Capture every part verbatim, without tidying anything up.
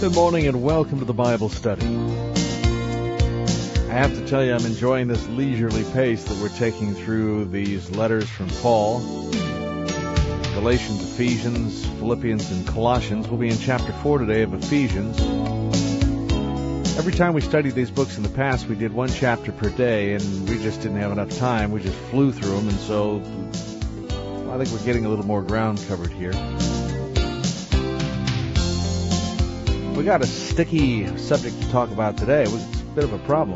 Good morning and welcome to the Bible study. I have to tell you, I'm enjoying this leisurely pace that we're taking through these letters from Paul. Galatians, Ephesians, Philippians, and Colossians. We'll be in chapter four today of Ephesians. Every time we studied these books in the past, we did one chapter per day, and we just didn't have enough time. We just flew through them, and so well, I think we're getting a little more ground covered here. We got a sticky subject to talk about today. It's a bit of a problem.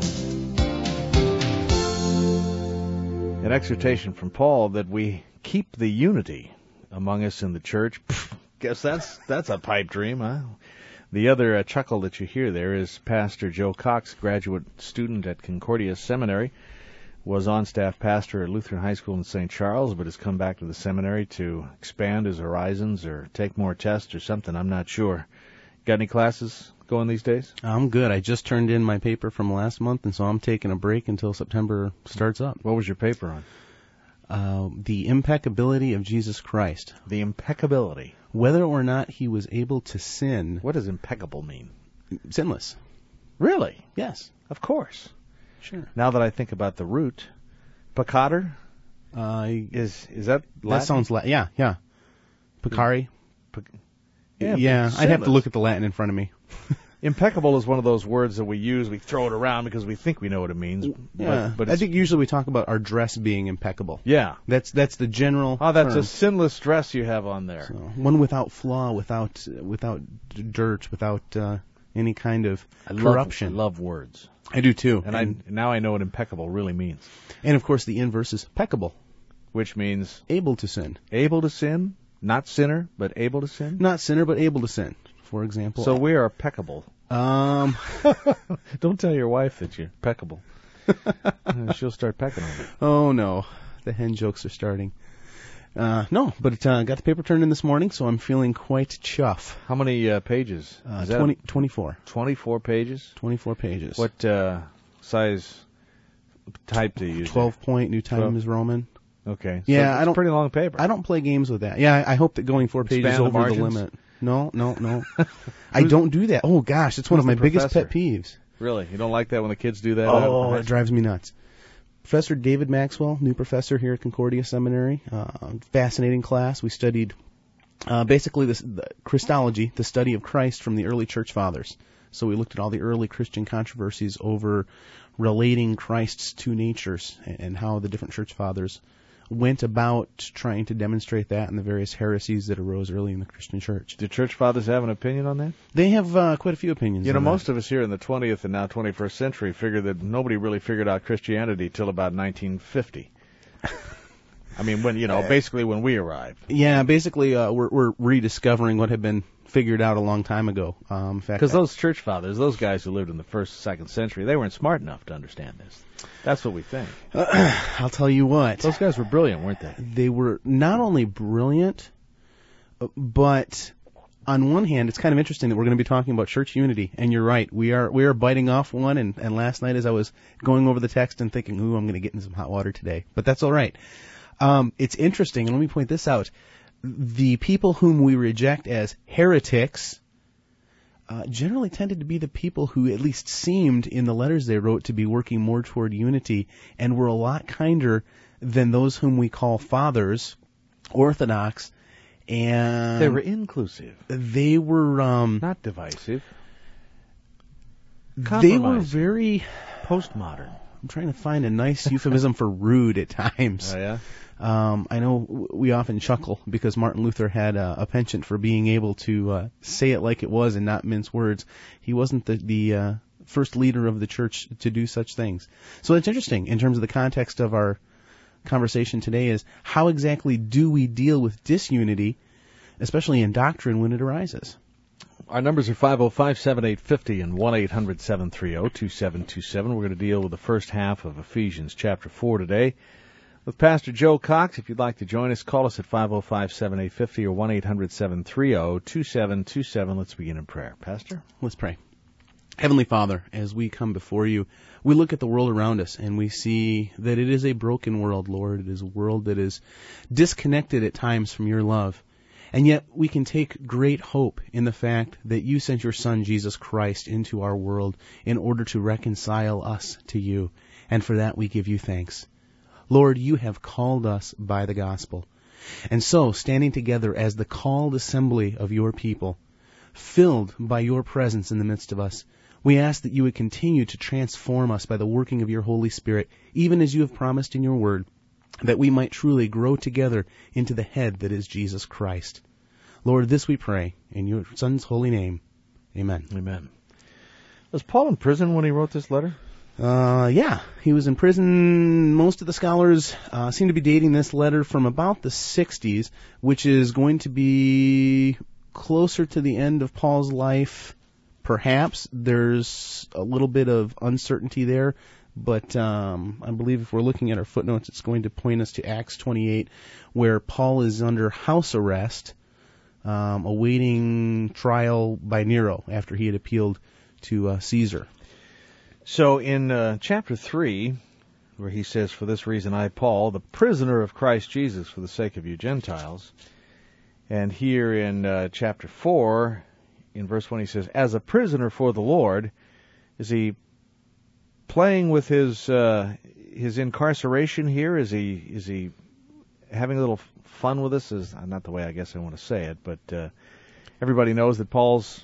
An exhortation from Paul that we keep the unity among us in the church. Pfft, guess that's that's a pipe dream, huh? The other uh, chuckle that you hear there is Pastor Joe Cox, graduate student at Concordia Seminary, was on-staff pastor at Lutheran High School in Saint Charles, but has come back to the seminary to expand his horizons or take more tests or something. I'm not sure. Got any classes going these days? I'm good. I just turned in my paper from last month, and so I'm taking a break until September starts up. What was your paper on? Uh, the impeccability of Jesus Christ. The impeccability. Whether or not he was able to sin. What does impeccable mean? Sinless. Really? Yes. Of course. Sure. Now that I think about the root, peccator? Uh, is is that Latin? That sounds Latin. Yeah, yeah. Peccari. Pe- Yeah, yeah I'd have to look at the Latin in front of me. Impeccable is one of those words that we use. We throw it around because we think we know what it means. Yeah, but, but I think usually we talk about our dress being impeccable. Yeah. That's that's the general Oh, that's term. a sinless dress you have on there. So, one without flaw, without without dirt, without uh, any kind of I corruption. Love, I love words. I do too. And, and I now I know what impeccable really means. And of course the inverse is peccable. Which means? Able to sin. Able to sin? Not sinner, but able to sin? Not sinner, but able to sin, for example. So we are peccable. Um, Don't tell your wife that you're peccable. She'll start pecking on you. Oh, no. The hen jokes are starting. Uh, no, but uh, got the paper turned in this morning, so I'm feeling quite chuff. How many uh, pages? Uh, Is that twenty, twenty-four. twenty-four pages? twenty-four pages. What uh, size type do you use? twelve point, New Times Roman. Okay. Yeah, so I don't. Pretty long paper. I don't play games with that. Yeah, I, I hope that going four pages Span the over the margins? limit. No, no, no. I don't do that. Oh gosh, it's one of my biggest pet peeves. Really, you don't like that when the kids do that? Oh, it drives me nuts. Professor David Maxwell, new professor here at Concordia Seminary. Uh, fascinating class. We studied uh, basically this, the Christology, the study of Christ from the early church fathers. So we looked at all the early Christian controversies over relating Christ's two natures and how the different church fathers went about trying to demonstrate that in the various heresies that arose early in the Christian church. Do church fathers have an opinion on that? They have uh, quite a few opinions. You know, on most that. of us here in the twentieth and now twenty-first century figure that nobody really figured out Christianity till about nineteen fifty. I mean, when you know, basically when we arrived. Yeah, basically uh, we're, we're rediscovering what had been figured out a long time ago. Um, because those church fathers, those guys who lived in the first, second century, they weren't smart enough to understand this. That's what we think. Uh, I'll tell you what. Those guys were brilliant, weren't they? They were not only brilliant, but on one hand, it's kind of interesting that we're going to be talking about church unity. And you're right, we are we are biting off one. And, and last night, as I was going over the text and thinking, "Ooh, I'm going to get in some hot water today," but that's all right. Um, it's interesting, and let me point this out: the people whom we reject as heretics Uh, generally tended to be the people who at least seemed in the letters they wrote to be working more toward unity and were a lot kinder than those whom we call fathers, orthodox, and they were inclusive. They were um, not divisive. They were very postmodern. I'm trying to find a nice euphemism for rude at times. Oh, yeah? Um, I know we often chuckle because Martin Luther had a, a penchant for being able to uh, say it like it was and not mince words. He wasn't the, the uh, first leader of the church to do such things. So it's interesting in terms of the context of our conversation today is how exactly do we deal with disunity, especially in doctrine when it arises? Our numbers are five oh five, seven eight five oh and one eight hundred, seven three zero, two seven two seven. We're going to deal with the first half of Ephesians chapter four today with Pastor Joe Cox. If you'd like to join us, call us at five oh five, seven eight five oh or one eight hundred, seven three zero, two seven two seven. Let's begin in prayer. Pastor? Let's pray. Heavenly Father, as we come before you, we look at the world around us and we see that it is a broken world, Lord. It is a world that is disconnected at times from your love. And yet we can take great hope in the fact that you sent your Son, Jesus Christ, into our world in order to reconcile us to you. And for that we give you thanks. Lord, you have called us by the gospel. And so, standing together as the called assembly of your people, filled by your presence in the midst of us, we ask that you would continue to transform us by the working of your Holy Spirit, even as you have promised in your word, that we might truly grow together into the head that is Jesus Christ. Lord, this we pray in your Son's holy name. Amen. Amen. Was Paul in prison when he wrote this letter? Uh, yeah, he was in prison. Most of the scholars uh, seem to be dating this letter from about the sixties, which is going to be closer to the end of Paul's life. Perhaps there's a little bit of uncertainty there, but um, I believe if we're looking at our footnotes, it's going to point us to Acts twenty-eight, where Paul is under house arrest, um, awaiting trial by Nero after he had appealed to uh, Caesar. So in uh, chapter three, where he says, "For this reason I, Paul, the prisoner of Christ Jesus, for the sake of you Gentiles," and here in uh, chapter four, in verse one, he says, "As a prisoner for the Lord," is he playing with his uh, his incarceration here? Is he is he having a little fun with this? Is not the way I guess I want to say it, but uh, everybody knows that Paul's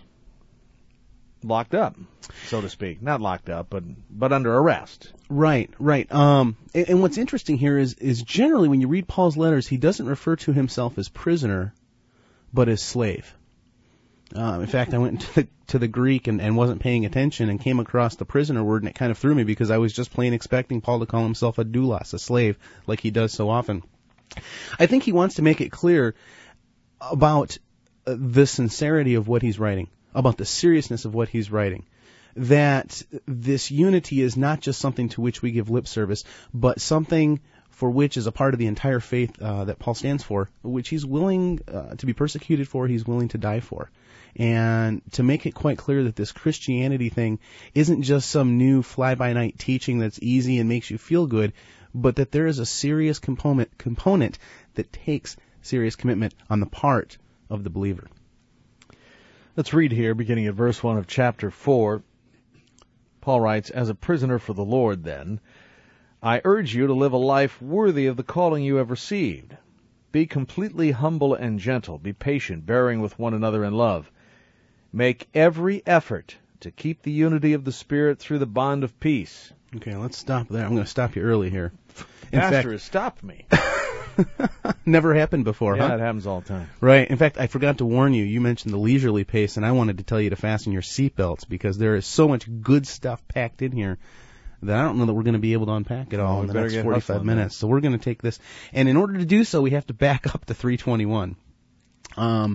locked up, so to speak. Not locked up, but but under arrest. Right, right. Um, and, and what's interesting here is is generally when you read Paul's letters, he doesn't refer to himself as prisoner, but as slave. Um, in fact, I went to the, to the Greek and, and wasn't paying attention and came across the prisoner word, and it kind of threw me because I was just plain expecting Paul to call himself a doulos, a slave, like he does so often. I think he wants to make it clear about uh, the sincerity of what he's writing, about the seriousness of what he's writing, that this unity is not just something to which we give lip service, but something for which is a part of the entire faith uh, that Paul stands for, which he's willing uh, to be persecuted for, he's willing to die for. And to make it quite clear that this Christianity thing isn't just some new fly-by-night teaching that's easy and makes you feel good, but that there is a serious component component that takes serious commitment on the part of the believer. Let's read here, beginning at verse one of chapter four. Paul writes, "As a prisoner for the Lord, then, I urge you to live a life worthy of the calling you have received. Be completely humble and gentle. Be patient, bearing with one another in love. Make every effort to keep the unity of the Spirit through the bond of peace." Okay, let's stop there. I'm going to stop you early here. In Pastor fact, has stopped me. Never happened before, yeah, huh? Yeah, it happens all the time. Right. In fact, I forgot to warn you. You mentioned the leisurely pace, and I wanted to tell you to fasten your seatbelts because there is so much good stuff packed in here that I don't know that we're going to be able to unpack it all oh, in the next forty-five that. minutes. So we're going to take this. And in order to do so, we have to back up to three twenty-one. Um,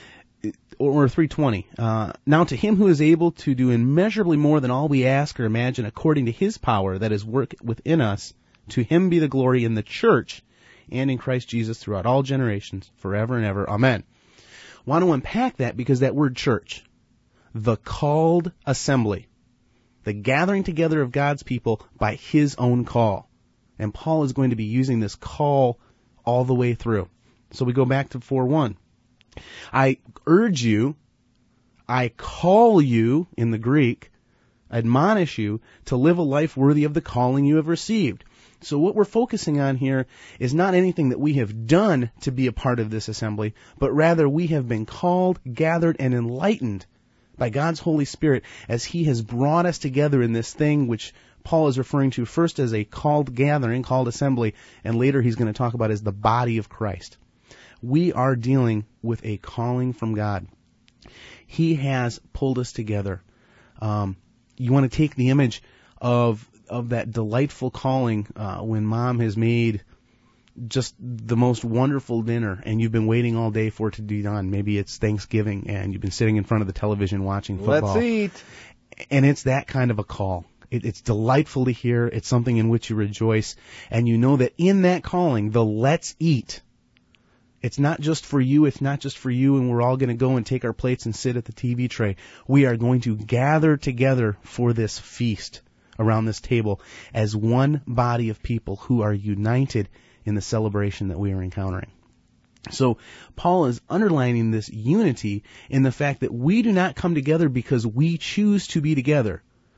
or three twenty. Uh, now to him who is able to do immeasurably more than all we ask or imagine according to his power that is work within us, to him be the glory in the church and in Christ Jesus throughout all generations, forever and ever. Amen. Want to unpack that because that word church, the called assembly, the gathering together of God's people by his own call. And Paul is going to be using this call all the way through. So we go back to four one. I urge you, I call you, in the Greek, admonish you to live a life worthy of the calling you have received. So what we're focusing on here is not anything that we have done to be a part of this assembly, but rather we have been called, gathered, and enlightened by God's Holy Spirit as he has brought us together in this thing which Paul is referring to first as a called gathering, called assembly, and later he's going to talk about as the body of Christ. We are dealing with a calling from God. He has pulled us together. Um, you want to take the image of of that delightful calling uh, when mom has made just the most wonderful dinner and you've been waiting all day for it to be done. Maybe it's Thanksgiving and you've been sitting in front of the television watching football. Let's eat. And it's that kind of a call. It, it's delightful to hear. It's something in which you rejoice. And you know that in that calling, the let's eat, it's not just for you, it's not just for you, and we're all going to go and take our plates and sit at the T V tray. We are going to gather together for this feast around this table as one body of people who are united in the celebration that we are encountering. So Paul is underlining this unity in the fact that we do not come together because we choose to be together,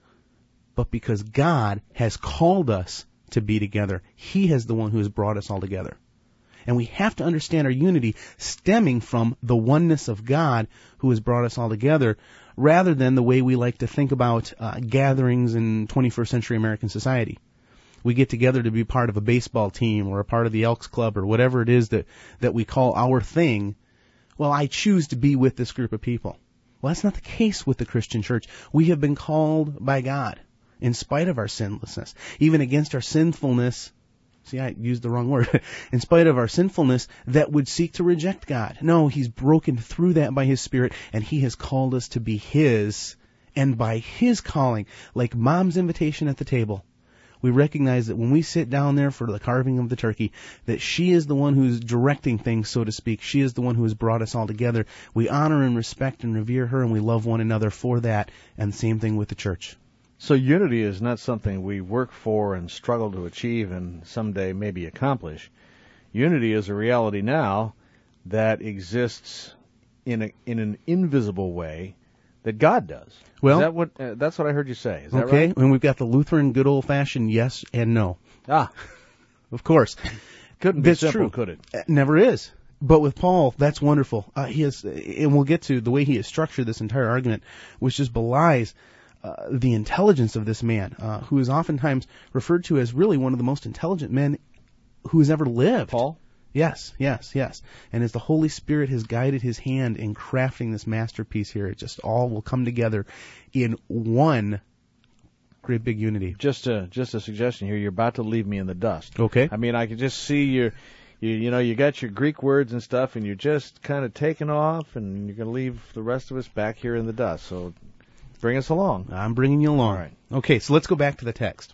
but because God has called us to be together. He is the one who has brought us all together. And we have to understand our unity stemming from the oneness of God who has brought us all together, rather than the way we like to think about uh, gatherings in twenty-first century American society. We get together to be part of a baseball team or a part of the Elks Club or whatever it is that, that we call our thing. Well, I choose to be with this group of people. Well, that's not the case with the Christian church. We have been called by God in spite of our sinlessness, even against our sinfulness. See, I used the wrong word. In spite of our sinfulness that would seek to reject God. No, He's broken through that by His Spirit, and He has called us to be His. And by His calling, like Mom's invitation at the table, we recognize that when we sit down there for the carving of the turkey, that she is the one who's directing things, so to speak. She is the one who has brought us all together. We honor and respect and revere her, and we love one another for that. And the same thing with the church. So unity is not something we work for and struggle to achieve and someday maybe accomplish. Unity is a reality now that exists in a, in an invisible way that God does. Well, is that what, uh, that's what I heard you say. Is that okay, right? And we've got the Lutheran good old-fashioned yes and no. Ah, of course. Couldn't be That's simple, true. could it? It never is. But with Paul, that's wonderful. Uh, he has, and we'll get to the way he has structured this entire argument, which just belies uh, the intelligence of this man, uh, who is oftentimes referred to as really one of the most intelligent men who has ever lived. Paul? Yes, yes, yes. And as the Holy Spirit has guided his hand in crafting this masterpiece here, it just all will come together in one great big unity. Just a, just a suggestion here. You're about to leave me in the dust. Okay. I mean, I can just see your, you, you know, you got your Greek words and stuff, and you're just kind of taking off, and you're going to leave the rest of us back here in the dust. So bring us along. I'm bringing you along. All right. Okay, so let's go back to the text.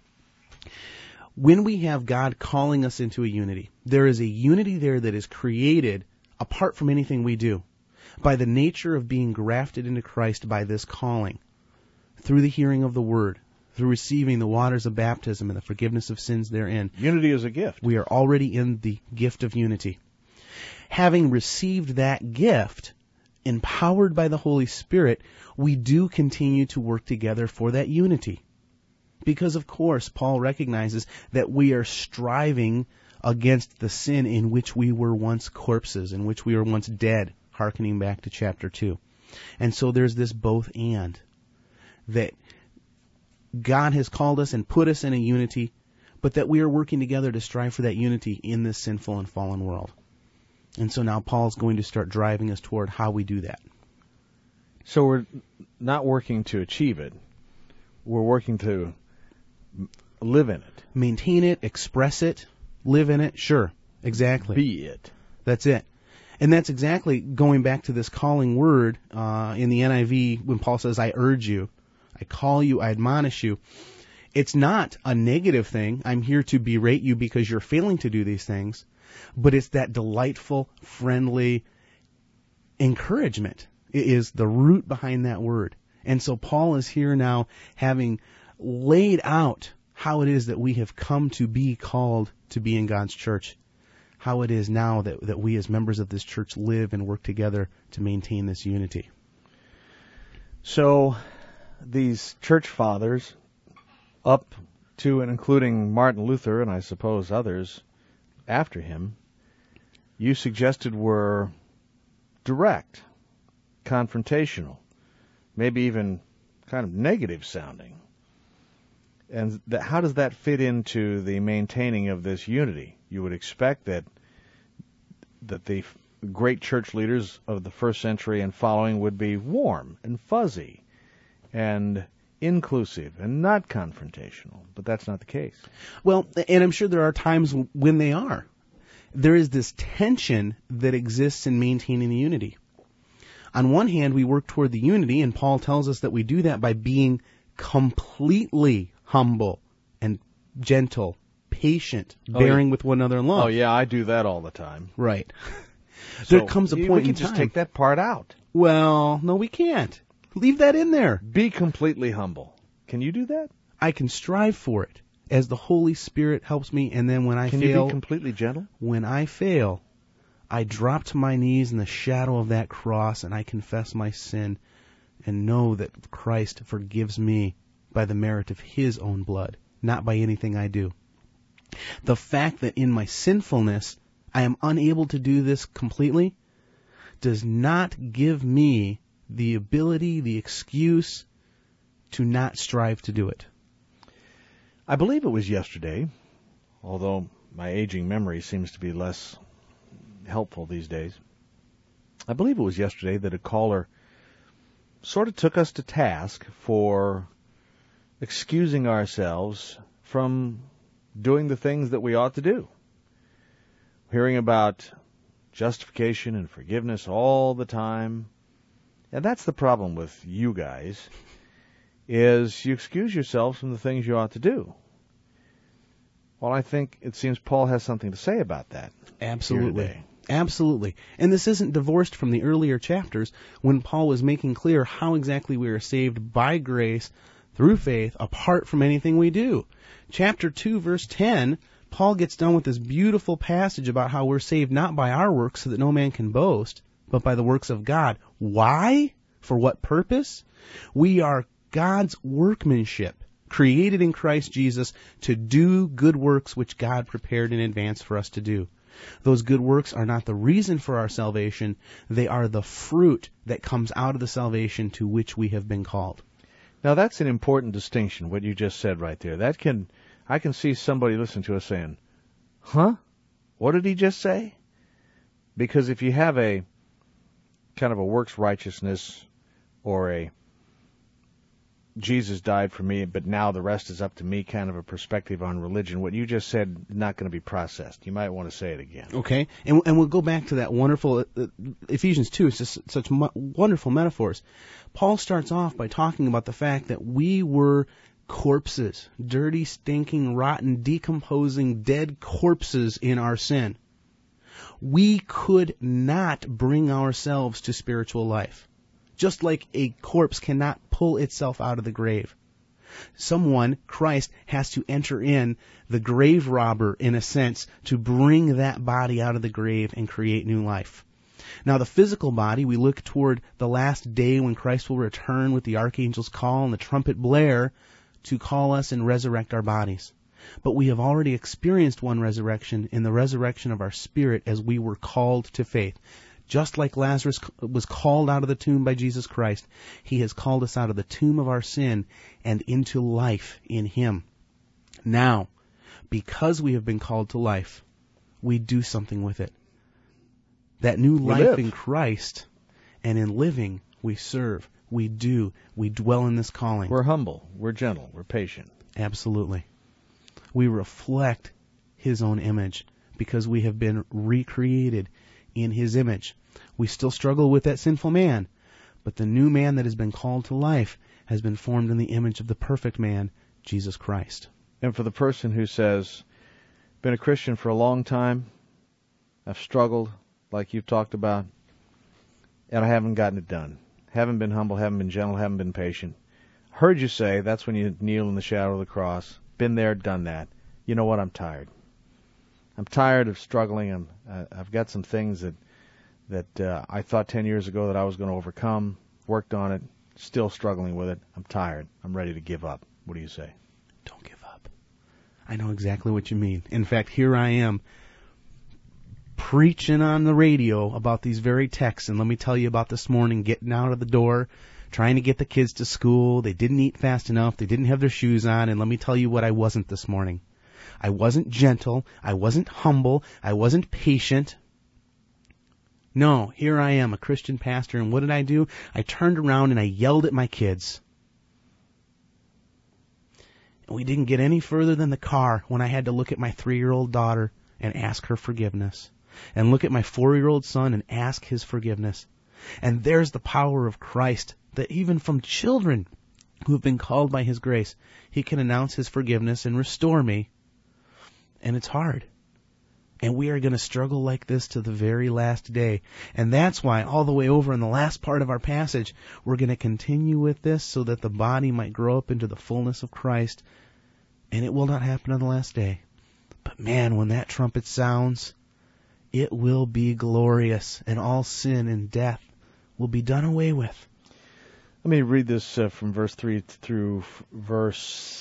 When we have God calling us into a unity, there is a unity there that is created apart from anything we do, by the nature of being grafted into Christ by this calling, through the hearing of the Word, through receiving the waters of baptism and the forgiveness of sins therein. Unity is a gift. We are already in the gift of unity. Having received that gift, empowered by the Holy Spirit, we do continue to work together for that unity. Because, of course, Paul recognizes that we are striving against the sin in which we were once corpses, in which we were once dead, hearkening back to chapter two. And so there's this both and, that God has called us and put us in a unity, but that we are working together to strive for that unity in this sinful and fallen world. And so now Paul's going to start driving us toward how we do that. So we're not working to achieve it. We're working to live in it. Maintain it, express it, live in it, sure, exactly. Be it. That's it. And that's exactly going back to this calling word uh, in the N I V when Paul says, I urge you, I call you, I admonish you. It's not a negative thing. I'm here to berate you because you're failing to do these things. But it's that delightful, friendly encouragement. It is the root behind that word. And so Paul is here now having laid out how it is that we have come to be called to be in God's church. How it is now that, that we as members of this church live and work together to maintain this unity. So these church fathers, up to and including Martin Luther and I suppose others after him, you suggested were direct, confrontational, maybe even kind of negative sounding. And that, how does that fit into the maintaining of this unity? You would expect that that the great church leaders of the first century and following would be warm and fuzzy and inclusive and not confrontational, but that's not the case. Well, and I'm sure there are times when they are. There is this tension that exists in maintaining the unity. On one hand, we work toward the unity, and Paul tells us that we do that by being completely humble and gentle, patient, Oh, bearing yeah. with one another in love. Oh, yeah, I do that all the time. Right. So there comes a we point can in just time. take that part out. Well, no, we can't. Leave that in there. Be completely humble. Can you do that? I can strive for it as the Holy Spirit helps me, and then when I Can fail, you be completely gentle? when I fail, I drop to my knees in the shadow of that cross and I confess my sin and know that Christ forgives me by the merit of his own blood, not by anything I do. The fact that in my sinfulness I am unable to do this completely does not give me the ability, the excuse to not strive to do it. I believe it was yesterday, although my aging memory seems to be less helpful these days. I believe it was yesterday that a caller sort of took us to task for excusing ourselves from doing the things that we ought to do. Hearing about justification and forgiveness all the time. And that's the problem with you guys, is you excuse yourselves from the things you ought to do. Well, I think it seems Paul has something to say about that. Absolutely. Absolutely. And this isn't divorced from the earlier chapters when Paul was making clear how exactly we are saved by grace through faith apart from anything we do. Chapter two, verse ten, Paul gets done with this beautiful passage about how we're saved not by our works so that no man can boast, but by the works of God. Why? For what purpose? We are God's workmanship, created in Christ Jesus to do good works which God prepared in advance for us to do. Those good works are not the reason for our salvation. They are the fruit that comes out of the salvation to which we have been called. Now that's an important distinction, what you just said right there. That can, I can see somebody listening to us saying, huh? What did he just say? Because if you have a kind of a works righteousness or a Jesus died for me, but now the rest is up to me kind of a perspective on religion, what you just said is not going to be processed. You might want to say it again. Okay, and and we'll go back to that wonderful uh, Ephesians two. It's just such mo- wonderful metaphors. Paul starts off by talking about the fact that we were corpses, dirty, stinking, rotten, decomposing, dead corpses in our sin. We could not bring ourselves to spiritual life. Just like a corpse cannot pull itself out of the grave. Someone, Christ, has to enter in, the grave robber, in a sense, to bring that body out of the grave and create new life. Now, the physical body, we look toward the last day when Christ will return with the archangel's call and the trumpet blare to call us and resurrect our bodies. But we have already experienced one resurrection in the resurrection of our spirit as we were called to faith. Just like Lazarus was called out of the tomb by Jesus Christ, he has called us out of the tomb of our sin and into life in him. Now, because we have been called to life, we do something with it. That new we life live. in Christ, and in living, we serve, we do, we dwell in this calling. We're humble, we're gentle, we're patient. Absolutely. We reflect his own image because we have been recreated in his image. We still struggle with that sinful man, but the new man that has been called to life has been formed in the image of the perfect man, Jesus Christ. And for the person who says, been a Christian for a long time, I've struggled like you've talked about, and I haven't gotten it done. Haven't been humble, haven't been gentle, haven't been patient. Heard you say that's when you kneel in the shadow of the cross. Been there, done that. You know what? I'm tired. I'm tired of struggling. I'm, uh, I've got some things that that uh, I thought ten years ago that I was going to overcome, worked on it, still struggling with it. I'm tired. I'm ready to give up. What do you say? Don't give up. I know exactly what you mean. In fact, here I am preaching on the radio about these very texts, and let me tell you about this morning, getting out of the door, trying to get the kids to school. They didn't eat fast enough. They didn't have their shoes on, and let me tell you what I wasn't this morning. I wasn't gentle. I wasn't humble. I wasn't patient. No, here I am, a Christian pastor, and what did I do? I turned around and I yelled at my kids. And we didn't get any further than the car when I had to look at my three-year-old daughter and ask her forgiveness, and look at my four-year-old son and ask his forgiveness. And there's the power of Christ, that even from children who have been called by his grace, he can announce his forgiveness and restore me. And it's hard. And we are going to struggle like this to the very last day. And that's why all the way over in the last part of our passage, we're going to continue with this so that the body might grow up into the fullness of Christ. And it will not happen on the last day. But man, when that trumpet sounds, it will be glorious, and all sin and death will be done away with. Let me read this uh, from verse three through f- verse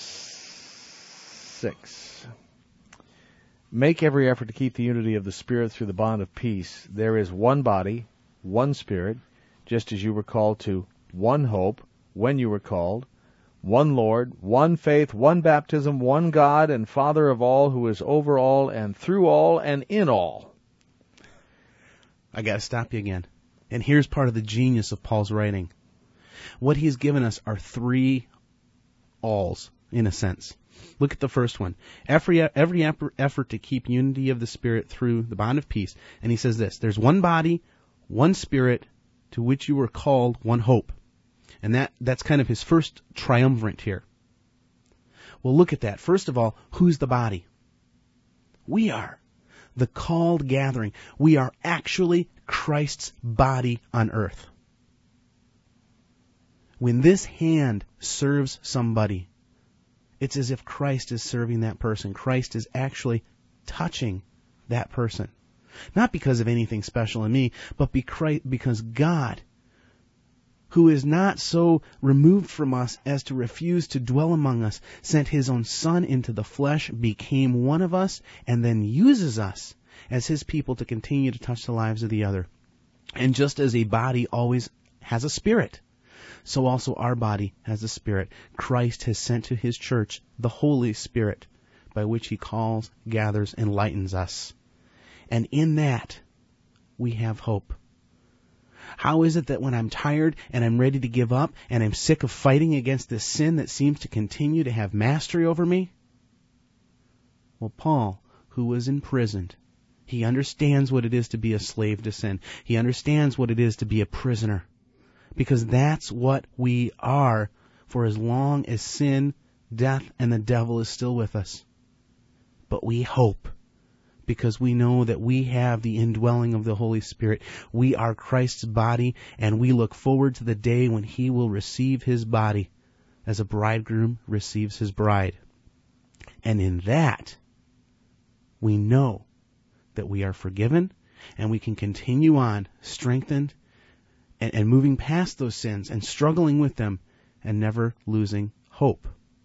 six. Make every effort to keep the unity of the Spirit through the bond of peace. There is one body, one Spirit, just as you were called to one hope when you were called, one Lord, one faith, one baptism, one God and Father of all, who is over all and through all and in all. I got to stop you again. And here's part of the genius of Paul's writing. What he's given us are three alls, in a sense. Look at the first one. Every, every effort to keep unity of the Spirit through the bond of peace. And he says this, there's one body, one Spirit, to which you were called, one hope. And that, that's kind of his first triumvirate here. Well, look at that. First of all, who's the body? We are. The called gathering. We are actually Christ's body on earth. When this hand serves somebody, it's as if Christ is serving that person. Christ is actually touching that person. Not because of anything special in me, but because God, who is not so removed from us as to refuse to dwell among us, sent his own Son into the flesh, became one of us, and then uses us as his people to continue to touch the lives of the other. And just as a body always has a spirit, so also our body has a spirit. Christ has sent to his church the Holy Spirit, by which he calls, gathers, enlightens us. And in that, we have hope. How is it that when I'm tired and I'm ready to give up and I'm sick of fighting against this sin that seems to continue to have mastery over me? Well, Paul, who was imprisoned, he understands what it is to be a slave to sin. He understands what it is to be a prisoner. Because that's what we are for as long as sin, death, and the devil is still with us. But we hope, because we know that we have the indwelling of the Holy Spirit. We are Christ's body, and we look forward to the day when he will receive his body as a bridegroom receives his bride. And in that, we know that we are forgiven, and we can continue on strengthened and, and moving past those sins and struggling with them and never losing hope.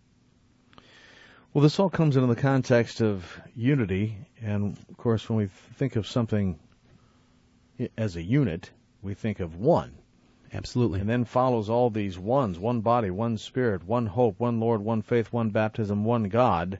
Well, this all comes into the context of unity, and of course when we think of something as a unit, we think of one. Absolutely. And then follows all these ones, one body, one Spirit, one hope, one Lord, one faith, one baptism, one God,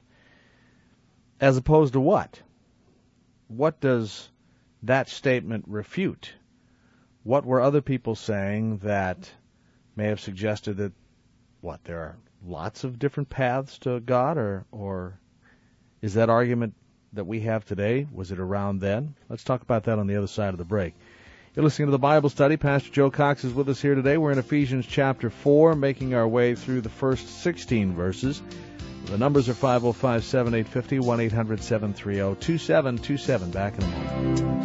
as opposed to what? What does that statement refute? What were other people saying that may have suggested that, what, there are lots of different paths to God, or or is that argument that we have today, was it around then? Let's talk about that on the other side of the break. You're listening to the Bible Study. Pastor Joe Cox is with us here today. We're in Ephesians chapter four, making our way through the first sixteen verses. The numbers are five oh five, seven eight five oh, one eight hundred, seven three oh, two seven two seven. Back in a moment.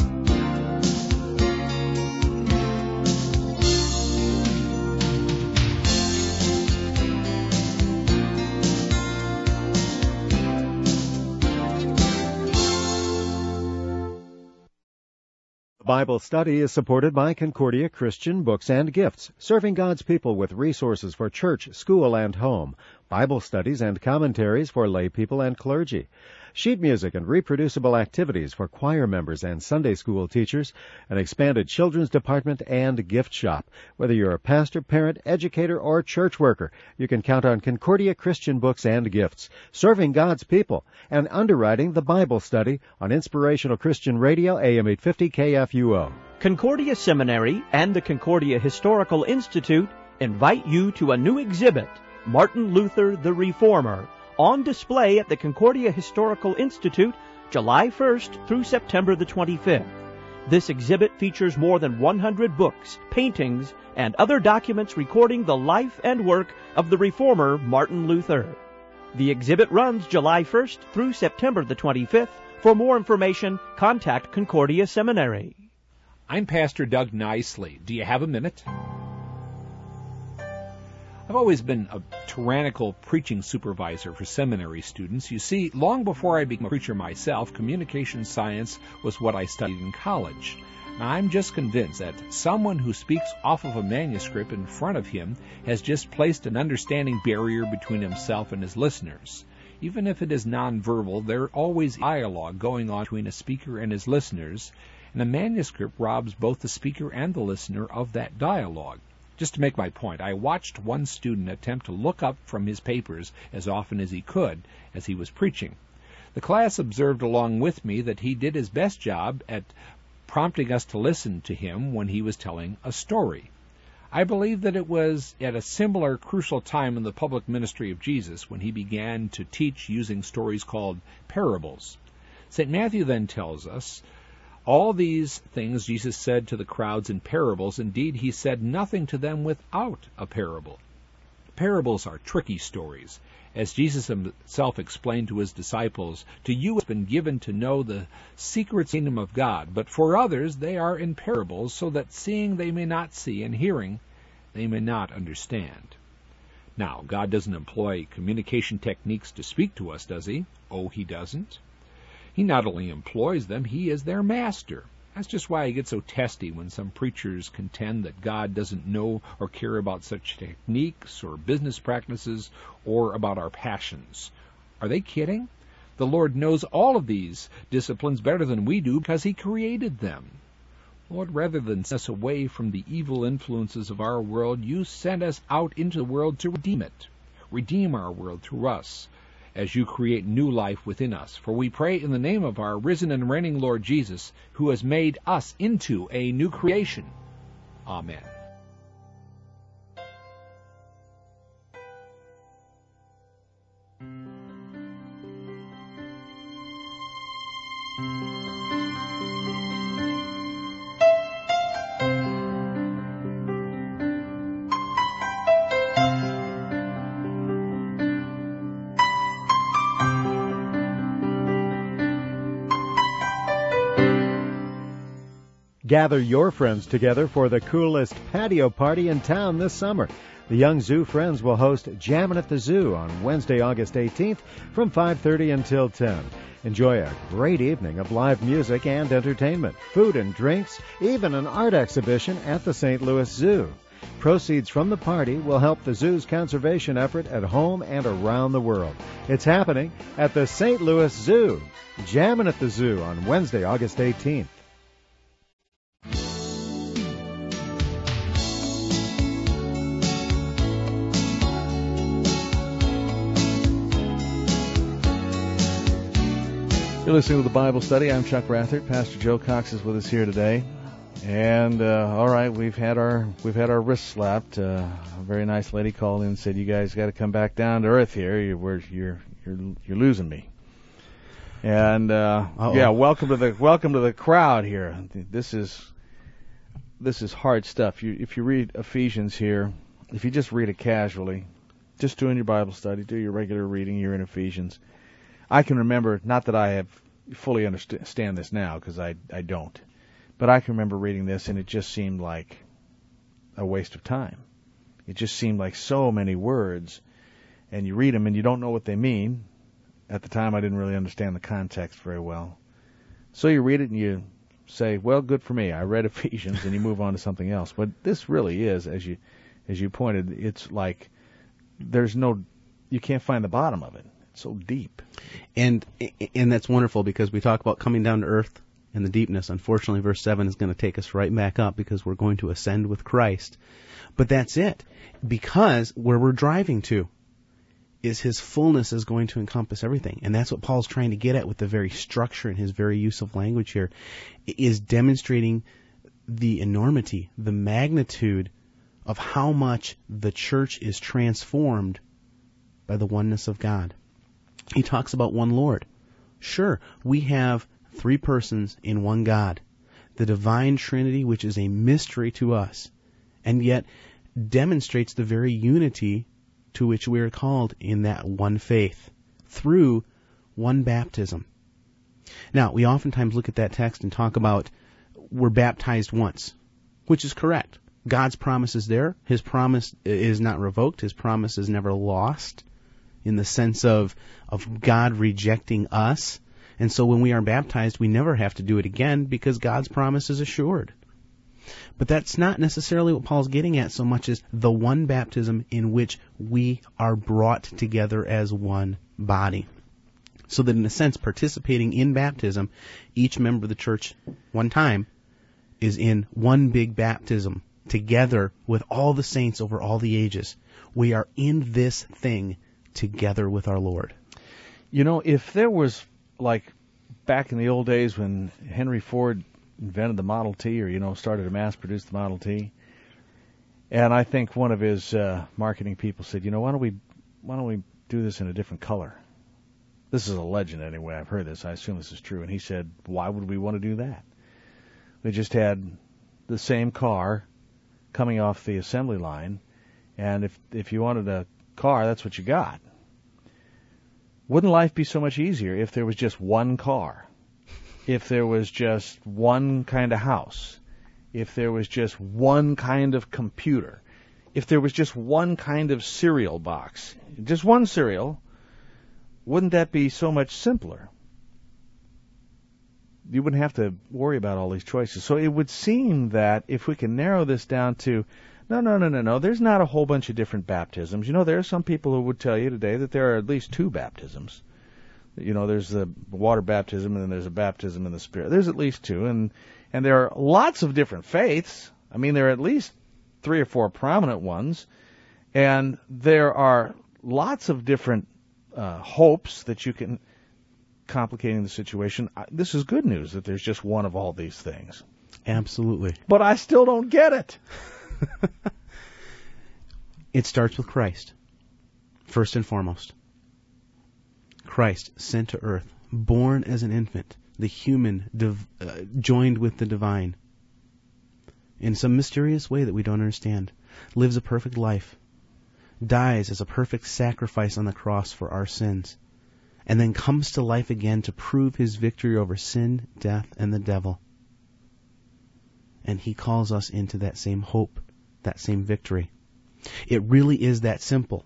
The Bible Study is supported by Concordia Christian Books and Gifts, serving God's people with resources for church, school, and home, Bible studies and commentaries for lay people and clergy, sheet music and reproducible activities for choir members and Sunday school teachers, an expanded children's department and gift shop. Whether you're a pastor, parent, educator, or church worker, you can count on Concordia Christian Books and Gifts, serving God's people, and underwriting the Bible Study on Inspirational Christian Radio, A M eight fifty K F U O. Concordia Seminary and the Concordia Historical Institute invite you to a new exhibit, Martin Luther the Reformer, on display at the Concordia Historical Institute July first through September the twenty-fifth. This exhibit features more than one hundred books, paintings, and other documents recording the life and work of the Reformer Martin Luther. The exhibit runs July first through September the twenty-fifth. For more information, contact Concordia Seminary. I'm Pastor Doug Nicely. Do you have a minute? I've always been a tyrannical preaching supervisor for seminary students. You see, long before I became a preacher myself, communication science was what I studied in college. Now, I'm just convinced that someone who speaks off of a manuscript in front of him has just placed an understanding barrier between himself and his listeners. Even if it is nonverbal, there always is dialogue going on between a speaker and his listeners, and a manuscript robs both the speaker and the listener of that dialogue. Just to make my point, I watched one student attempt to look up from his papers as often as he could as he was preaching. The class observed along with me that he did his best job at prompting us to listen to him when he was telling a story. I believe that it was at a similar crucial time in the public ministry of Jesus when he began to teach using stories called parables. Saint Matthew then tells us, all these things Jesus said to the crowds in parables. Indeed, he said nothing to them without a parable. Parables are tricky stories. As Jesus himself explained to his disciples, to you has been given to know the secret kingdom of God, but for others they are in parables, so that seeing they may not see, and hearing they may not understand. Now, God doesn't employ communication techniques to speak to us, does he? Oh, he doesn't. He not only employs them, he is their master. That's just why I get so testy when some preachers contend that God doesn't know or care about such techniques or business practices or about our passions. Are they kidding? The Lord knows all of these disciplines better than we do because he created them. Lord, rather than send us away from the evil influences of our world, you send us out into the world to redeem it. Redeem our world through us, as you create new life within us. For we pray in the name of our risen and reigning Lord Jesus, who has made us into a new creation. Amen. Gather your friends together for the coolest patio party in town this summer. The Young Zoo Friends will host Jammin' at the Zoo on Wednesday, August eighteenth from five thirty until ten. Enjoy a great evening of live music and entertainment, food and drinks, even an art exhibition at the Saint Louis Zoo. Proceeds from the party will help the zoo's conservation effort at home and around the world. It's happening at the Saint Louis Zoo. Jammin' at the Zoo on Wednesday, August eighteenth. You're listening to the Bible Study. I'm Chuck Rathert. Pastor Joe Cox is with us here today. And uh, all right, we've had our we've had our wrists slapped. Uh, a very nice lady called in and said, "You guys got to come back down to earth here. You're you're you're you're losing me." And uh, yeah, welcome to the welcome to the crowd here. This is this is hard stuff. You if you read Ephesians here, if you just read it casually, just doing your Bible study, do your regular reading, you're in Ephesians. I can remember, not that I have fully understand this now, because I, I don't, but I can remember reading this and it just seemed like a waste of time. It just seemed like so many words, and you read them and you don't know what they mean. At the time, I didn't really understand the context very well. So you read it and you say, well, good for me. I read Ephesians, and you move on to something else. But this really is, as you as you pointed, it's like there's no, you can't find the bottom of it. So deep. And and that's wonderful, because we talk about coming down to earth and the deepness. Unfortunately, verse seven is going to take us right back up, because we're going to ascend with Christ. But that's it. Because where we're driving to is his fullness is going to encompass everything. And that's what Paul's trying to get at with the very structure and his very use of language here, is demonstrating the enormity, the magnitude of how much the church is transformed by the oneness of God. He talks about one Lord. Sure, we have three persons in one God, the divine Trinity, which is a mystery to us, and yet demonstrates the very unity to which we are called in that one faith, through one baptism. Now, we oftentimes look at that text and talk about we're baptized once, which is correct. God's promise is there. His promise is not revoked. His promise is never lost in the sense of, of God rejecting us. And so when we are baptized, we never have to do it again because God's promise is assured. But that's not necessarily what Paul's getting at so much as the one baptism in which we are brought together as one body. So that in a sense, participating in baptism, each member of the church, one time, is in one big baptism together with all the saints over all the ages. We are in this thing together with our Lord. You know, if there was, like, back in the old days when Henry Ford invented the Model T, or, you know, started to mass-produce the Model T, and I think one of his uh, marketing people said, you know, why don't we, why don't we do this in a different color? This is a legend anyway. I've heard this. I assume this is true. And he said, why would we want to do that? We just had the same car coming off the assembly line, and if if you wanted a car, that's what you got. Wouldn't life be so much easier if there was just one car? If there was just one kind of house? If there was just one kind of computer? If there was just one kind of cereal box? Just one cereal? Wouldn't that be so much simpler? You wouldn't have to worry about all these choices. So it would seem that if we can narrow this down to, no, no, no, no, no, there's not a whole bunch of different baptisms. You know, there are some people who would tell you today that there are at least two baptisms. You know, there's the water baptism and then there's a baptism in the Spirit. There's at least two, and and there are lots of different faiths. I mean, there are at least three or four prominent ones, and there are lots of different uh, hopes that you can, complicating the situation. This is good news that there's just one of all these things. Absolutely. But I still don't get it. It starts with Christ, first and foremost. Christ sent to earth, born as an infant, the human div- uh, joined with the divine. In some mysterious way that we don't understand, lives a perfect life, dies as a perfect sacrifice on the cross for our sins, and then comes to life again to prove his victory over sin, death, and the devil. And he calls us into that same hope, that same victory. It really is that simple.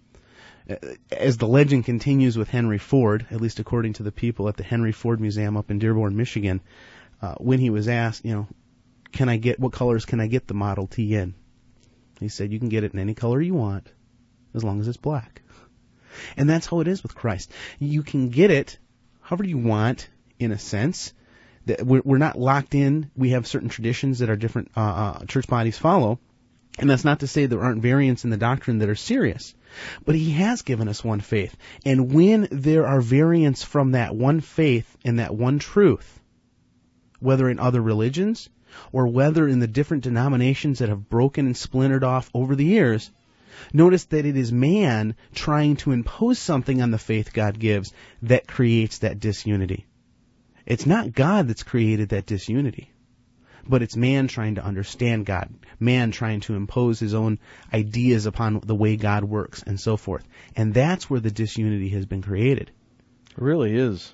As the legend continues with Henry Ford, at least according to the people at the Henry Ford Museum up in Dearborn, Michigan, uh, when he was asked, you know, can I get, what colors can I get the Model T in? He said, you can get it in any color you want, as long as it's black. And that's how it is with Christ. You can get it however you want, in a sense. We're not locked in. We have certain traditions that our different uh, uh, church bodies follow. And that's not to say there aren't variants in the doctrine that are serious. But he has given us one faith. And when there are variants from that one faith and that one truth, whether in other religions or whether in the different denominations that have broken and splintered off over the years, notice that it is man trying to impose something on the faith God gives that creates that disunity. It's not God that's created that disunity, but it's man trying to understand God, man trying to impose his own ideas upon the way God works and so forth. And that's where the disunity has been created. It really is.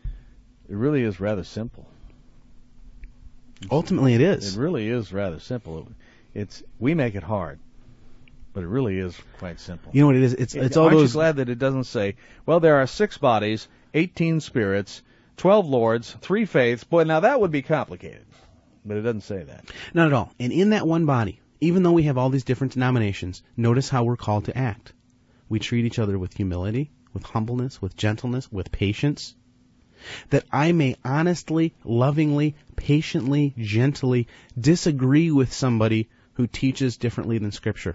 It really is rather simple. Ultimately, it is. It really is rather simple. It's we make it hard. But it really is quite simple. You know what it is? It's it's all Aren't those. you glad that it doesn't say, well, there are six bodies, eighteen spirits, twelve lords, three faiths. Boy, now that would be complicated. But it doesn't say that. Not at all. And in that one body, even though we have all these different denominations, notice how we're called to act. We treat each other with humility, with humbleness, with gentleness, with patience, that I may honestly, lovingly, patiently, gently disagree with somebody who teaches differently than Scripture.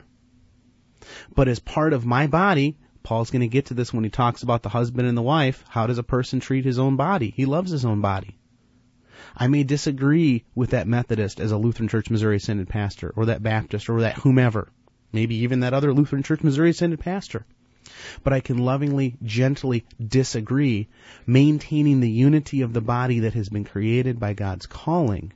But as part of my body, Paul's going to get to this when he talks about the husband and the wife. How does a person treat his own body? He loves his own body. I may disagree with that Methodist as a Lutheran Church Missouri Synod pastor, or that Baptist, or that whomever, maybe even that other Lutheran Church Missouri Synod pastor. But I can lovingly, gently disagree, maintaining the unity of the body that has been created by God's calling.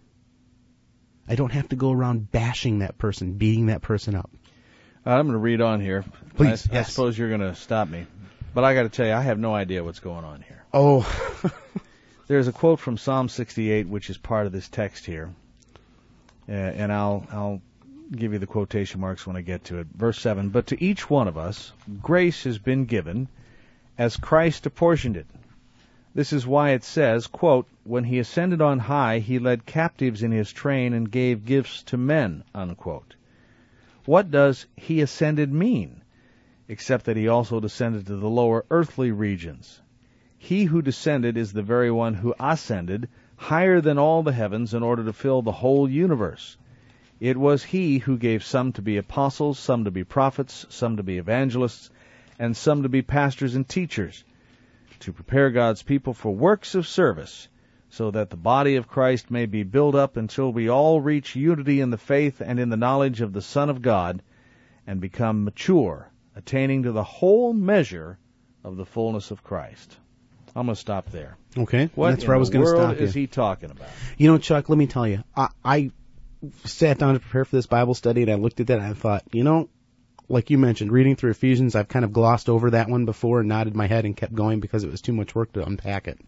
I don't have to go around bashing that person, beating that person up. I'm going to read on here. Please, I, yes. I suppose you're going to stop me. But I got to tell you, I have no idea what's going on here. Oh. There's a quote from Psalm sixty-eight, which is part of this text here. Uh, and I'll I'll give you the quotation marks when I get to it. Verse seven, but to each one of us grace has been given as Christ apportioned it. This is why it says, quote, when he ascended on high, he led captives in his train and gave gifts to men, unquote. What does he ascended mean, except that he also descended to the lower earthly regions? He who descended is the very one who ascended higher than all the heavens in order to fill the whole universe. It was he who gave some to be apostles, some to be prophets, some to be evangelists, and some to be pastors and teachers, to prepare God's people for works of service, so that the body of Christ may be built up until we all reach unity in the faith and in the knowledge of the Son of God, and become mature, attaining to the whole measure of the fullness of Christ. I'm going to stop there. Okay, What that's in where I was the going to world stop you. is he talking about? You know, Chuck, let me tell you, I, I sat down to prepare for this Bible study, and I looked at that, and I thought, you know, like you mentioned, reading through Ephesians, I've kind of glossed over that one before and nodded my head and kept going because it was too much work to unpack it.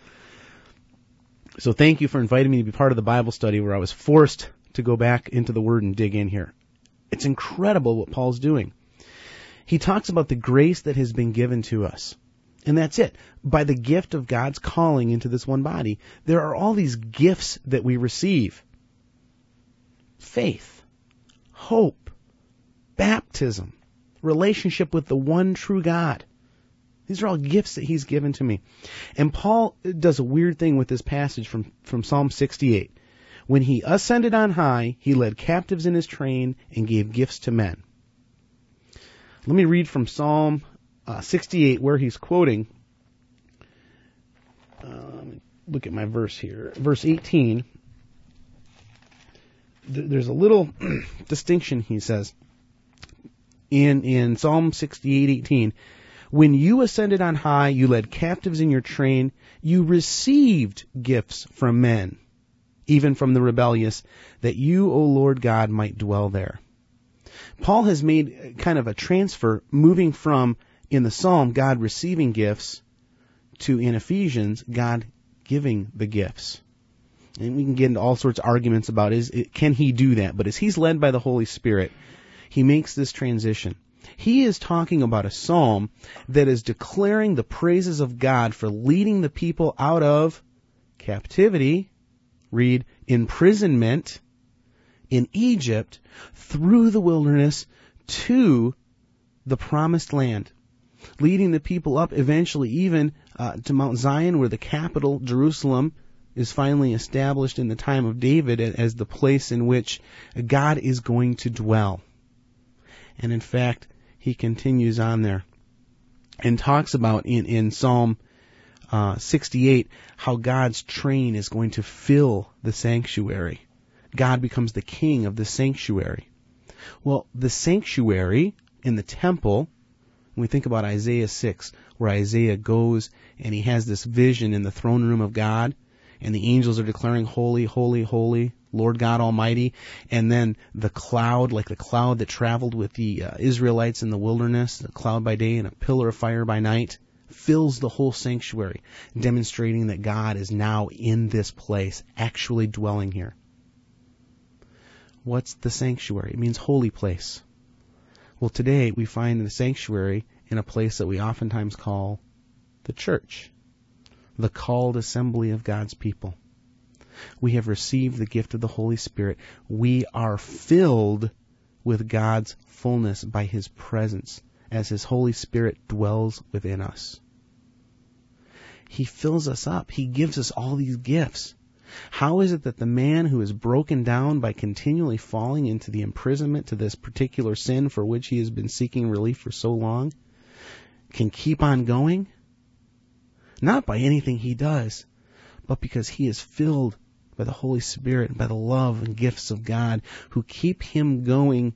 So thank you for inviting me to be part of the Bible study where I was forced to go back into the Word and dig in here. It's incredible what Paul's doing. He talks about the grace that has been given to us. And that's it. By the gift of God's calling into this one body, there are all these gifts that we receive. Faith, hope, baptism, relationship with the one true God. These are all gifts that he's given to me. And Paul does a weird thing with this passage from, from Psalm sixty-eight. When he ascended on high, he led captives in his train and gave gifts to men. Let me read from Psalm uh, sixty-eight where he's quoting. Um, look at my verse here. Verse eighteen. Th- there's a little distinction, he says. In, in Psalm sixty-eight eighteen, when you ascended on high, you led captives in your train, you received gifts from men, even from the rebellious, that you, O Lord God, might dwell there. Paul has made kind of a transfer, moving from, in the Psalm, God receiving gifts, to, in Ephesians, God giving the gifts. And we can get into all sorts of arguments about, is can he do that? But as he's led by the Holy Spirit, he makes this transition. He is talking about a psalm that is declaring the praises of God for leading the people out of captivity, read, imprisonment in Egypt, through the wilderness to the promised land, leading the people up eventually even uh, to Mount Zion, where the capital, Jerusalem, is finally established in the time of David as the place in which God is going to dwell. And in fact, he continues on there and talks about in, in Psalm uh, sixty-eight how God's train is going to fill the sanctuary. God becomes the king of the sanctuary. Well, the sanctuary in the temple, when we think about Isaiah six, where Isaiah goes and he has this vision in the throne room of God, and the angels are declaring, holy, holy, holy, Lord God Almighty. And then the cloud, like the cloud that traveled with the uh, Israelites in the wilderness, the cloud by day and a pillar of fire by night, fills the whole sanctuary, demonstrating that God is now in this place, actually dwelling here. What's the sanctuary? It means holy place. Well, today we find the sanctuary in a place that we oftentimes call the church, the called assembly of God's people. We have received the gift of the Holy Spirit. We are filled with God's fullness by His presence as His Holy Spirit dwells within us. He fills us up. He gives us all these gifts. How is it that the man who is broken down by continually falling into the imprisonment to this particular sin for which he has been seeking relief for so long can keep on going? Not by anything he does, but because he is filled by the Holy Spirit and by the love and gifts of God who keep him going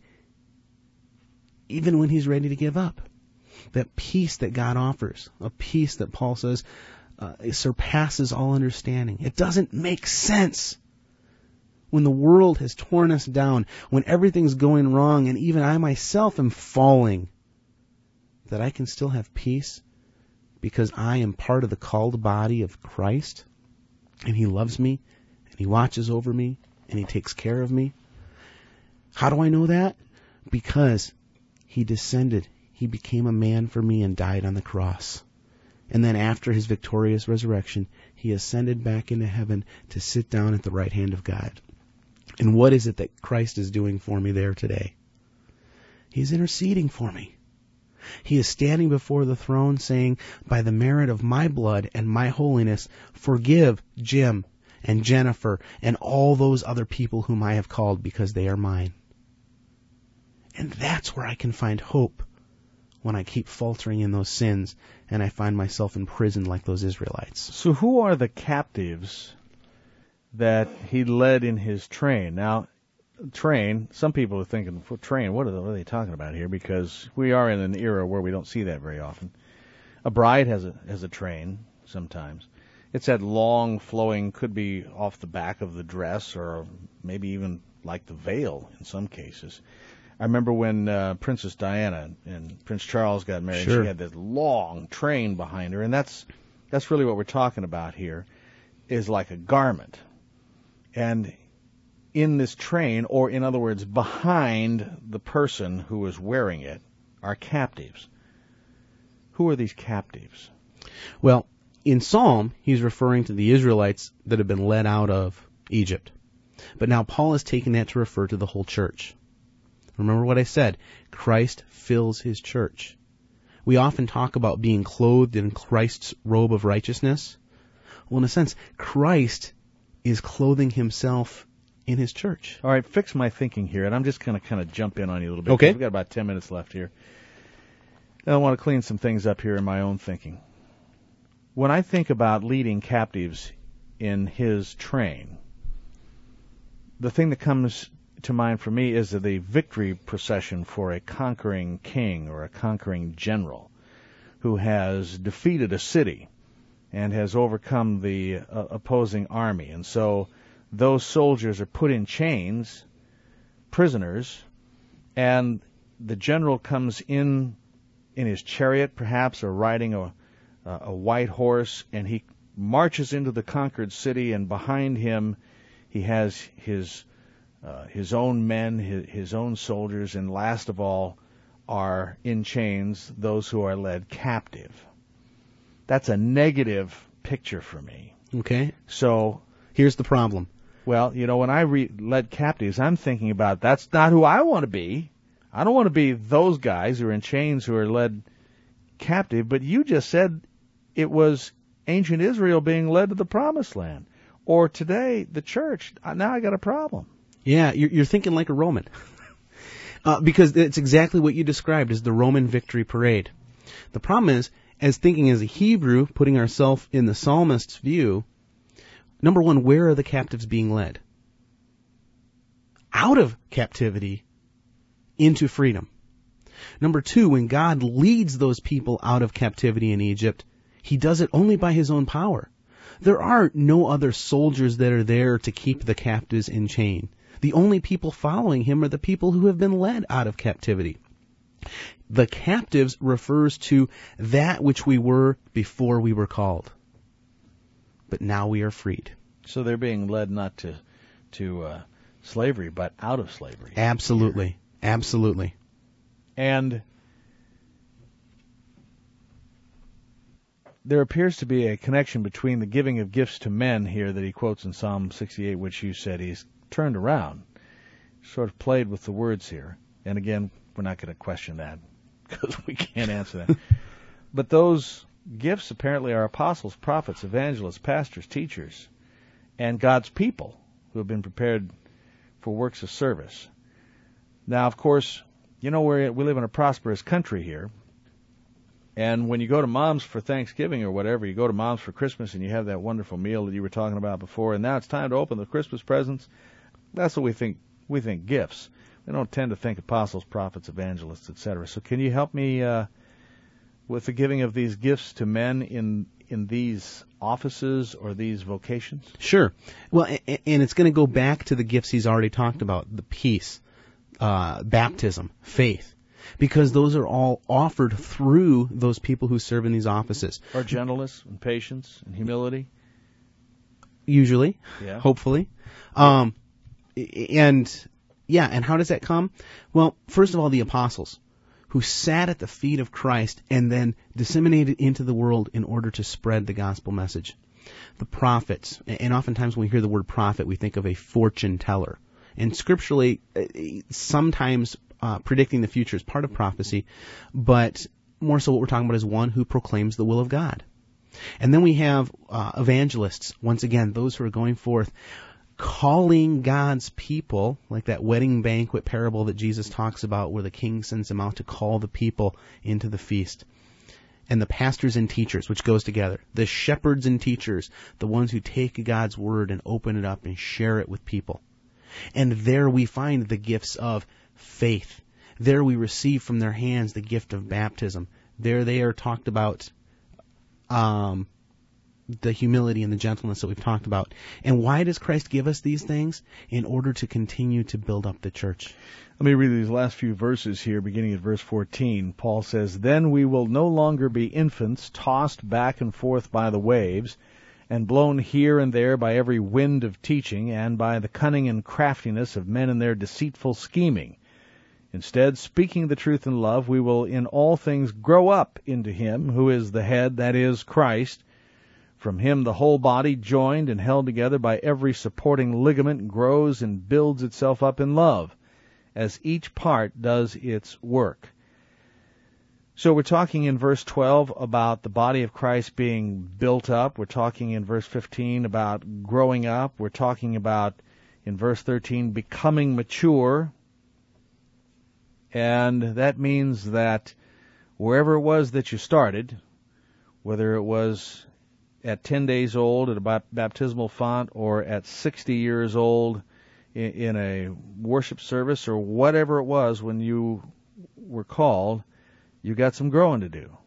even when he's ready to give up. That peace that God offers, a peace that Paul says uh, it surpasses all understanding. It doesn't make sense when the world has torn us down, when everything's going wrong, and even I myself am falling, that I can still have peace because I am part of the called body of Christ, and He loves me, and He watches over me, and He takes care of me. How do I know that? Because he descended. He became a man for me and died on the cross. And then after his victorious resurrection, he ascended back into heaven to sit down at the right hand of God. And what is it that Christ is doing for me there today? He's interceding for me. He is standing before the throne saying, by the merit of my blood and my holiness, forgive Jim and Jennifer and all those other people whom I have called because they are mine. And that's where I can find hope when I keep faltering in those sins and I find myself imprisoned like those Israelites. So who are the captives that he led in his train? Now, train, some people are thinking, well, train, what are, they, what are they talking about here? Because we are in an era where we don't see that very often. A bride has a has a train sometimes. It's that long, flowing, could be off the back of the dress or maybe even like the veil in some cases. I remember when uh, Princess Diana and Prince Charles got married, Sure. she had this long train behind her, and that's that's really what we're talking about here, is like a garment. And in this train, or in other words, behind the person who is wearing it, are captives. Who are these captives? Well, in Psalm, he's referring to the Israelites that have been led out of Egypt. But now Paul is taking that to refer to the whole church. Remember what I said, Christ fills his church. We often talk about being clothed in Christ's robe of righteousness. Well, in a sense, Christ is clothing himself in his church. All right, fix my thinking here, and I'm just going to kind of jump in on you a little bit. Okay. We've got about ten minutes left here. And I want to clean some things up here in my own thinking. When I think about leading captives in his train, the thing that comes to mind for me is the victory procession for a conquering king or a conquering general who has defeated a city and has overcome the uh, opposing army. And so those soldiers are put in chains, prisoners, and the general comes in in his chariot, perhaps, or riding a, a white horse, and he marches into the conquered city, and behind him he has his uh, his own men, his, his own soldiers, and last of all are in chains those who are led captive. That's a negative picture for me. Okay? So Here's the problem. Well, you know, when I re- led captives, I'm thinking about that's not who I want to be. I don't want to be those guys who are in chains who are led captive, but you just said it was ancient Israel being led to the promised land. Or today, the church. Now I got a problem. Yeah, you're, you're thinking like a Roman. uh, because it's exactly what you described as the Roman victory parade. The problem is, as thinking as a Hebrew, putting ourselves in the psalmist's view, number one, where are the captives being led? Out of captivity into freedom. Number two, when God leads those people out of captivity in Egypt, he does it only by his own power. There are no other soldiers that are there to keep the captives in chain. The only people following him are the people who have been led out of captivity. The captives refers to that which we were before we were called. But now we are freed. So they're being led not to to uh, slavery, but out of slavery. Absolutely. Absolutely. And there appears to be a connection between the giving of gifts to men here that he quotes in Psalm sixty-eight, which you said he's turned around, sort of played with the words here. And again, we're not going to question that because we can't answer that. But those gifts apparently are apostles, prophets, evangelists, pastors, teachers, and God's people who have been prepared for works of service. Now, of course, you know, we're, we live in a prosperous country here. And when you go to Mom's for Thanksgiving or whatever, you go to Mom's for Christmas and you have that wonderful meal that you were talking about before, and now it's time to open the Christmas presents. That's what we think. We think gifts. We don't tend to think apostles, prophets, evangelists, et cetera. So can you help me uh, with the giving of these gifts to men in in these offices or these vocations? Sure. Well, and it's going to go back to the gifts he's already talked about, the peace, uh, baptism, faith, because those are all offered through those people who serve in these offices. Or gentleness and patience and humility? Usually, Yeah. hopefully. Um, and Yeah, and how does that come? Well, first of all, the apostles, who sat at the feet of Christ and then disseminated into the world in order to spread the gospel message. The prophets, and oftentimes when we hear the word prophet, we think of a fortune teller. And scripturally, sometimes uh, predicting the future is part of prophecy, but more so what we're talking about is one who proclaims the will of God. And then we have uh, evangelists, once again, those who are going forth, calling God's people, like that wedding banquet parable that Jesus talks about where the king sends them out to call the people into the feast. And the pastors and teachers, which goes together. The shepherds and teachers, the ones who take God's word and open it up and share it with people. And there we find the gifts of faith. There we receive from their hands the gift of baptism. There they are talked about um, the humility and the gentleness that we've talked about. And why does Christ give us these things? In order to continue to build up the church. Let me read these last few verses here, beginning at verse fourteen. Paul says, "Then we will no longer be infants, tossed back and forth by the waves, and blown here and there by every wind of teaching, and by the cunning and craftiness of men in their deceitful scheming. Instead, speaking the truth in love, we will in all things grow up into Him who is the head, that is, Christ. From Him the whole body, joined and held together by every supporting ligament, grows and builds itself up in love, as each part does its work." So we're talking in verse twelve about the body of Christ being built up. We're talking in verse fifteen about growing up. We're talking about, in verse thirteen, becoming mature. And that means that wherever it was that you started, whether it was at ten days old at a baptismal font or at sixty years old in a worship service or whatever it was when you were called, you got some growing to do.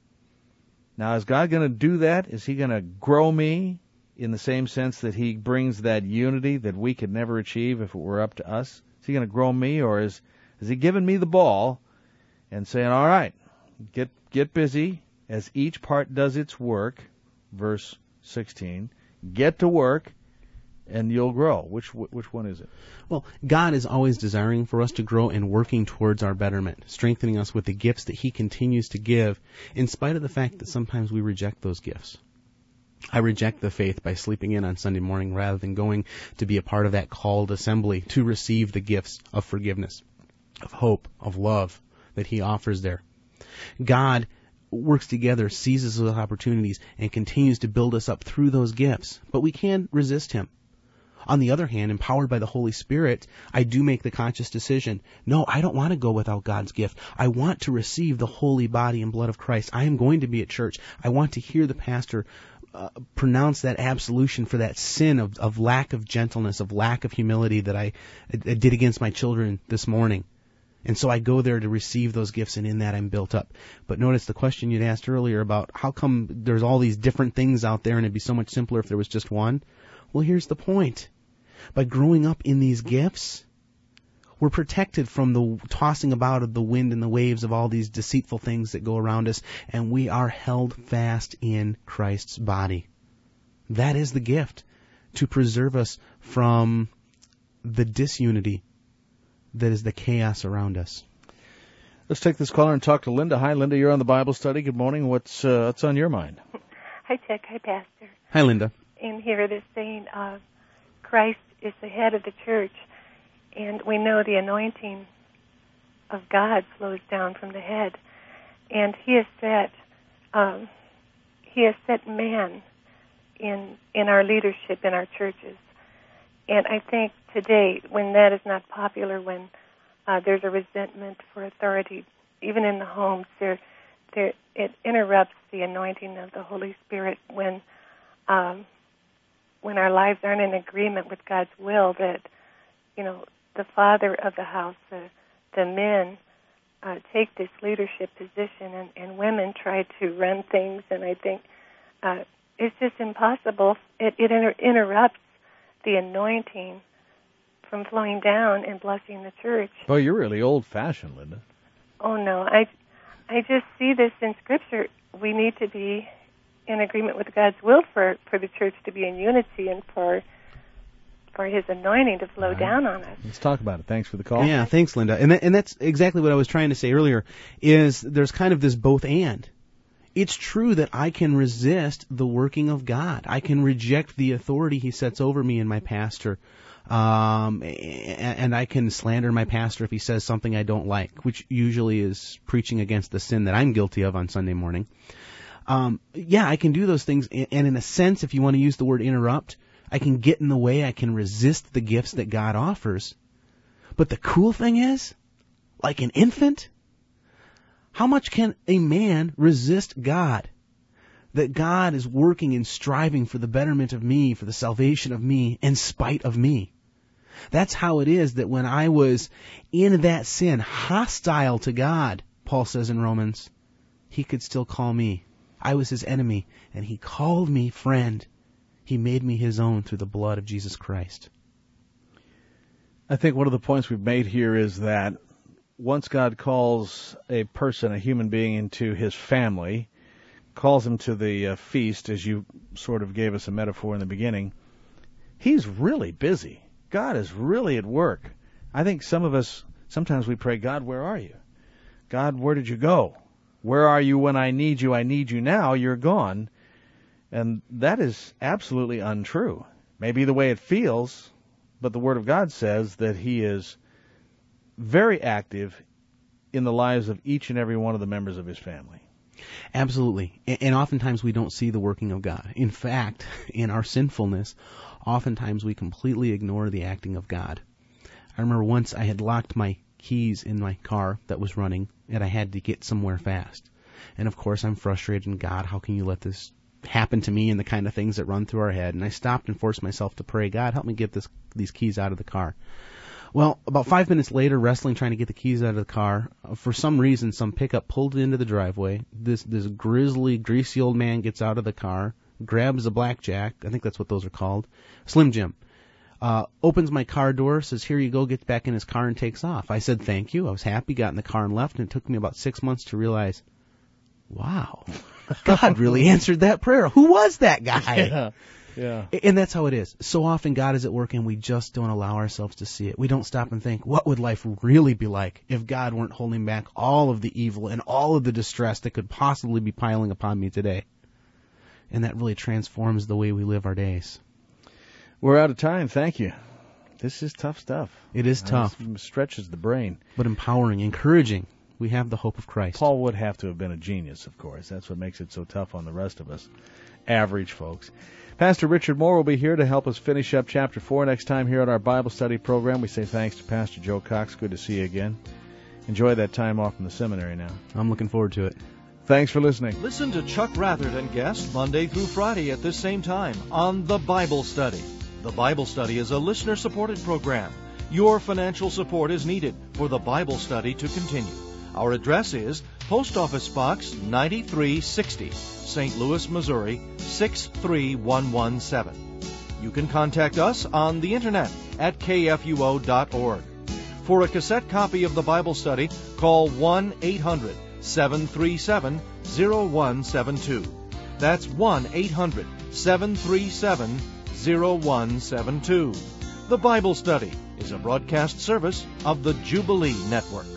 Now, is God going to do that? Is He going to grow me in the same sense that He brings that unity that we could never achieve if it were up to us? Is He going to grow me, or is is He giving me the ball and saying, all right, get get busy as each part does its work, verse sixteen, get to work, and you'll grow. Which which one is it? Well, God is always desiring for us to grow and working towards our betterment, strengthening us with the gifts that He continues to give, in spite of the fact that sometimes we reject those gifts. I reject the faith by sleeping in on Sunday morning rather than going to be a part of that called assembly to receive the gifts of forgiveness, of hope, of love that He offers there. God works together, seizes those opportunities, and continues to build us up through those gifts. But we can resist Him. On the other hand, empowered by the Holy Spirit, I do make the conscious decision, no, I don't want to go without God's gift. I want to receive the holy body and blood of Christ. I am going to be at church. I want to hear the pastor uh, pronounce that absolution for that sin of, of lack of gentleness, of lack of humility that I, I did against my children this morning. And so I go there to receive those gifts, and in that I'm built up. But notice the question you'd asked earlier about how come there's all these different things out there and it'd be so much simpler if there was just one. Well, here's the point. By growing up in these gifts, we're protected from the tossing about of the wind and the waves of all these deceitful things that go around us, and we are held fast in Christ's body. That is the gift, to preserve us from the disunity that is the chaos around us. Let's take this caller and talk to Linda. Hi, Linda. You're on the Bible study. Good morning. What's uh, what's on your mind? Hi, Chuck. Hi, Pastor. Hi, Linda. And here it is saying uh, Christ is the head of the church, and we know the anointing of God flows down from the head, and He has set um, He has set man in in our leadership in our churches. And I think today, when that is not popular, when uh, there's a resentment for authority, even in the homes, there, there, it interrupts the anointing of the Holy Spirit when, um, when our lives aren't in agreement with God's will. That, you know, the father of the house, the, the men, uh, take this leadership position, and, and women try to run things. And I think uh, it's just impossible. It, it inter- interrupts the anointing from flowing down and blessing the church. Well, you're really old-fashioned, Linda. Oh, no. I, I just see this in Scripture. We need to be in agreement with God's will for, for the church to be in unity and for for His anointing to flow All right. down on us. Let's talk about it. Thanks for the call. Yeah, thanks, Linda. And that, and that's exactly what I was trying to say earlier, is there's kind of this both and. It's true that I can resist the working of God. I can reject the authority He sets over me and my pastor. Um, and I can slander my pastor if he says something I don't like, which usually is preaching against the sin that I'm guilty of on Sunday morning. Um, yeah, I can do those things. And in a sense, if you want to use the word interrupt, I can get in the way. I can resist the gifts that God offers. But the cool thing is, like an infant, how much can a man resist God? That God is working and striving for the betterment of me, for the salvation of me, in spite of me. That's how it is that when I was in that sin, hostile to God, Paul says in Romans, He could still call me. I was His enemy, and He called me friend. He made me His own through the blood of Jesus Christ. I think one of the points we've made here is that once God calls a person, a human being, into His family, calls him to the uh, feast, as you sort of gave us a metaphor in the beginning, He's really busy. God is really at work. I think some of us, sometimes we pray, God, where are you? God, where did you go? Where are you when I need you? I need you now. You're gone. And that is absolutely untrue. Maybe the way it feels, but the Word of God says that He is very active in the lives of each and every one of the members of His family. Absolutely. And oftentimes we don't see the working of God. In fact, in our sinfulness, oftentimes we completely ignore the acting of God. I remember once I had locked my keys in my car that was running, and I had to get somewhere fast. And of course I'm frustrated, and God, how can you let this happen to me, and the kind of things that run through our head? And I stopped and forced myself to pray, God, help me get this, these keys out of the car. Well, about five minutes later, wrestling, trying to get the keys out of the car, for some reason, some pickup pulled it into the driveway. This this grizzly, greasy old man gets out of the car, grabs a blackjack, I think that's what those are called, Slim Jim, uh, opens my car door, says, here you go, gets back in his car and takes off. I said thank you. I was happy, got in the car and left, and it took me about six months to realize, wow, God really answered that prayer. Who was that guy? Yeah. Yeah. And that's how it is. So often God is at work and we just don't allow ourselves to see it. We don't stop and think, what would life really be like if God weren't holding back all of the evil and all of the distress that could possibly be piling upon me today? And that really transforms the way we live our days. We're out of time. Thank you. This is tough stuff. It is tough. It stretches the brain. But empowering, encouraging. We have the hope of Christ. Paul would have to have been a genius, of course. That's what makes it so tough on the rest of us, average folks. Pastor Richard Moore will be here to help us finish up chapter four next time here on our Bible study program. We say thanks to Pastor Joe Cox. Good to see you again. Enjoy that time off in the seminary now. I'm looking forward to it. Thanks for listening. Listen to Chuck Rathert and guests Monday through Friday at this same time on The Bible Study. The Bible Study is a listener-supported program. Your financial support is needed for The Bible Study to continue. Our address is Post Office Box ninety-three sixty, Saint Louis, Missouri, six three one one seven. You can contact us on the internet at k f u o dot org. For a cassette copy of the Bible Study, call one eight hundred seven three seven zero one seven two. That's one eight hundred seven three seven zero one seven two. The Bible Study is a broadcast service of the Jubilee Network.